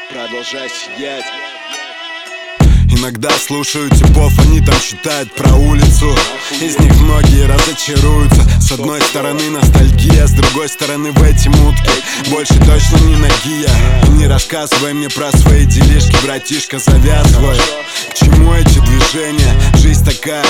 Продолжай сидеть. Иногда слушаю типов, они там читают про улицу. Из них многие разочаруются. С одной стороны ностальгия, с другой стороны в эти мутки больше точно не ноги. И не рассказывай мне про свои делишки, братишка, завязывай. К чему эти движения? Жизнь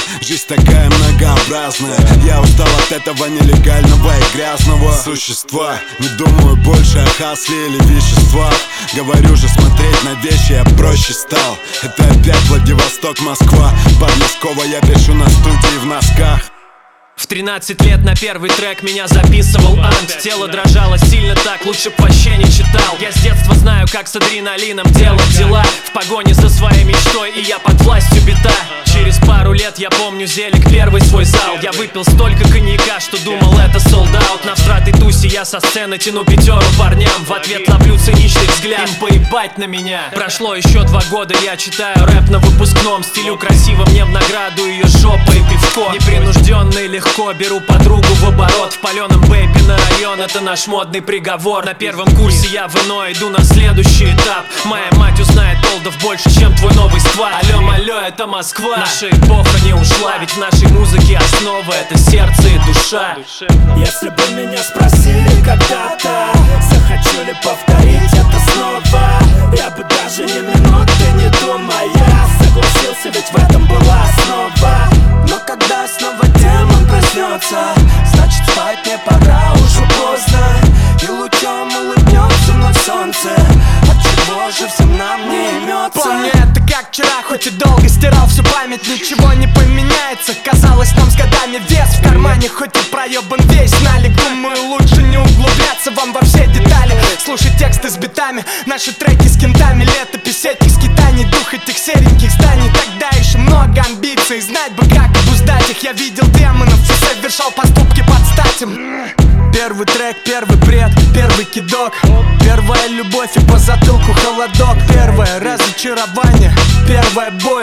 такая многообразная. Я устал от этого нелегального и грязного существа. Не думаю больше о хасле или веществах. Говорю же, смотреть на вещи я проще стал. Это опять Владивосток, Москва. Подлесково я пишу на студии в носках. В 13 лет на первый трек меня записывал Ант. Тело дрожало сильно так, лучше б вообще не читал. Я с детства знаю, как с адреналином делать дела. В погоне за своей мечтой, и я под властью бита. Через пару лет я помню зелик, первый свой зал. Я выпил столько коньяка, что думал это солдаут. На всратой тусе я со сцены тяну пятеру парням. В ответ ловлю циничный взгляд, им поебать на меня. Прошло еще 2 года, я читаю рэп на выпускном. Стилю красиво, мне в награду ее жопа и пивко. Непринужденно и легко беру подругу в оборот. В паленом бэйпе на район, это наш модный приговор. На первом курсе я в ино иду на следующий этап. Моя мать узнает олдов больше, чем твой новый сквад. Алло, малё, это Москва. Наша эпоха не ушла, ведь в нашей музыке основа — это сердце и душа. Если бы меня спросили когда-то, захочу ли повторить это снова, я бы даже ни минуты не думая согласился, ведь в этом была основа. Но когда снова демон проснется, значит спать не пора, уже поздно. И лучом улыбнется вновь солнце, отчего же всем нам не имется. Помню это как вчера, хоть и долго стирал всю память. Ничего не поменяется, казалось нам с годами вес в кармане. Хоть и проебан весь налик, думаю, лучше не углубляться вам во все детали. Слушать тексты с битами, наши треки с кентами, летопись этих скитаний, дух этих сереньких зданий. Тогда еще много амбиций, знать бы как обуздать их. Я видел демонов и совершал поступки под стать им. Первый трек, первый бред, первый кидок, первая любовь и по затылку холодок. Первое разочарование, первая боль,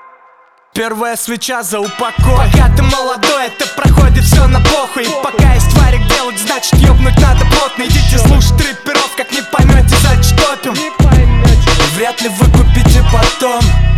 первая свеча за упокой. Пока ты молодой, это проходит все на похуй. И пока есть варик делать, значит ёбнуть надо плотно. Идите слушать рэперов, как не поймете, значит топим. Вряд ли вы купите потом.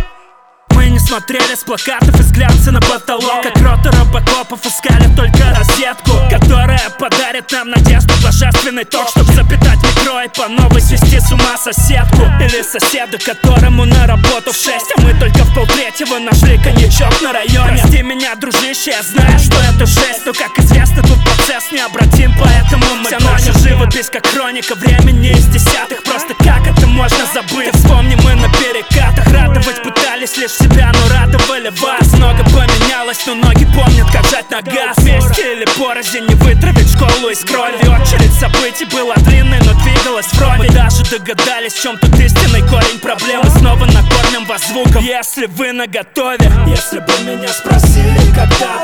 Мы не смотрели с плакатов и с глянца на потолок, как роты робокопов искали только розетку, которая подарит нам надежду, божественный ток, чтоб запитать микро и по новой свести с ума соседку. Или соседа, которому на работу в 6, а мы только в 2:30 нашли коньячок на районе. Прости меня, дружище, я знаю, что это жесть, но, как известно, тут процесс необратим, поэтому мы вся наша живопись, как хроника времени из 10-х. Просто как это можно забыть? Вспомни, мы на перекатах радовать пытались лишь себя, но радовали вас. Много поменялось, но ноги помнят, как жать на газ. Вместе или порознь, не вытравить школу из крови. Очередь событий была длинной, но двигалась вровень. Мы даже догадались, в чем тут истинный корень проблемы. Снова накормим вас звуком, если вы наготове. Если бы меня спросили когда-то,